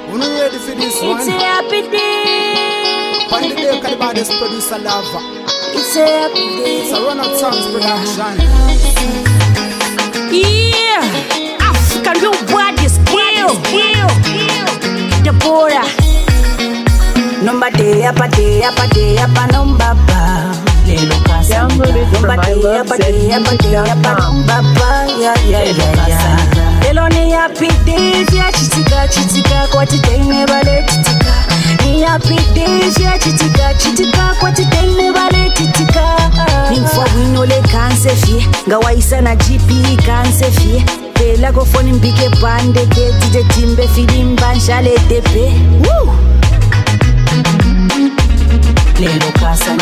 We're not ready for this one. It's a happy day. Find the day Calibanis producer Lava. It's a happy day. It's a run-out songs production. Yeah, African new body skill. Deborah. Number day, apa number ba. Downloaded from mylovezmusic.com. Lelo ni happy days ya chitika kwa titene bale titika. Ni happy days ya chitika kwa titene bale titika. Nimfa wino le kanse fie, ngawaisa na GP kanse fie. Pela go phone mbike bande ke DJ Timbe filimba nshale tepe. Woo! Lelo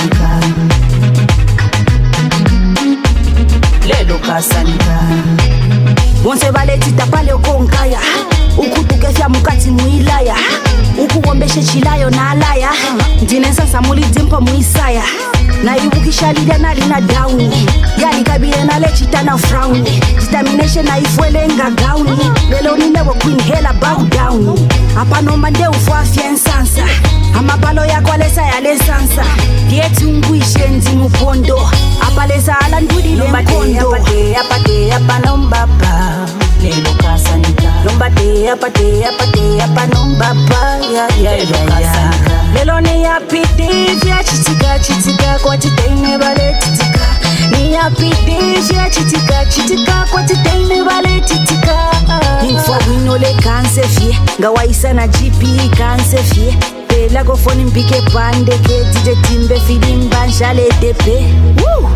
kasanika Bonse bale tita pale okonkaya Ukutukefya mukati muilaya Ukuwombeshe chilayo na alaya Ndine sasa muli dimpa muisaya Na ibukisha lidia na lina down Yali kabile na lechita na frown Determination na ifuele nga gown Lelo ninewo queen hela bow down Apa nomba nde ufuwa fiensansa Amabalo ya kwa lesa ya lesansa Dietu nguishe ndi mupondo Apa lesa ala ndudi le mkondo Apa nomba pa Lelo kasanika Nomba te apa nomba pa Lelo kasanika Lelo ni happy days ya chitika kwa titene bale titika. Ni happy days ya chitika kwa titene bale titika. Info wino le kanse fie, ngawaisa na GP kanse fie. Pela go phone mbike bande ke DJ Timbe filimba nshale tepe. Woo!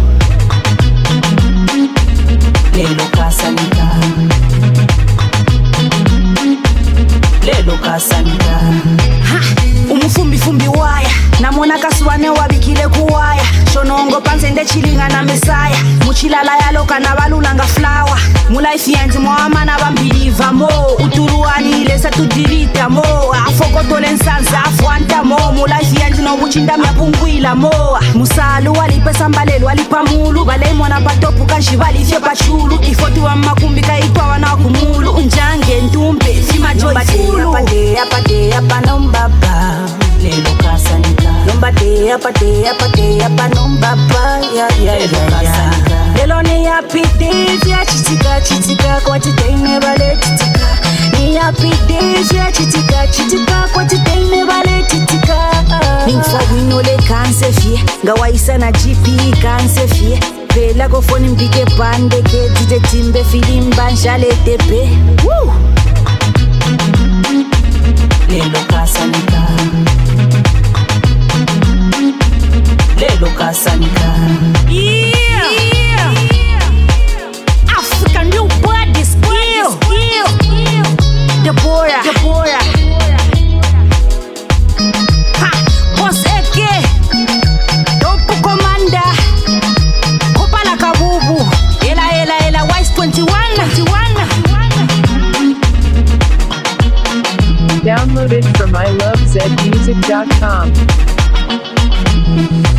Lelo kasanika Ha! Umufumbi waya namona kasuwane wabikile kuwaya shonongo panze nde chilinga na mesaya muchilala yaloka na balulanga flower mulaifi yanzi mwamana bambiliva mo uturuani ile satudilita mo afokotole nsanza afwanta mo mulaifi yanzi no buchinda myapungwila mo musalu walipesa mbalelu walipamulu baleimona patopu kanshi balifye pachulu ifoti wa makumbi kaitwa wana kumulu unjange ntumpe fima joyfulu apa nomba ba Lelo kasanika Nomba te apa nomba pa Lelo kasanika Lelo ni happy days ya chitika kwa titene bale titika. Ni happy days ya chitika kwa titene bale titika. Nimfa wino le kanse fie, ngawaisa na GP kanse fie. Pela go phone mbike bande ke DJ Timbe filimba nshale tepe. Woo! Lelo kasanika Yeah. African new body skill. Deborah. Ha, Boss Eke. Dopu Commander. Kopala Kabubu. Ela Wise 21. Downloaded from mylovezmusic.com.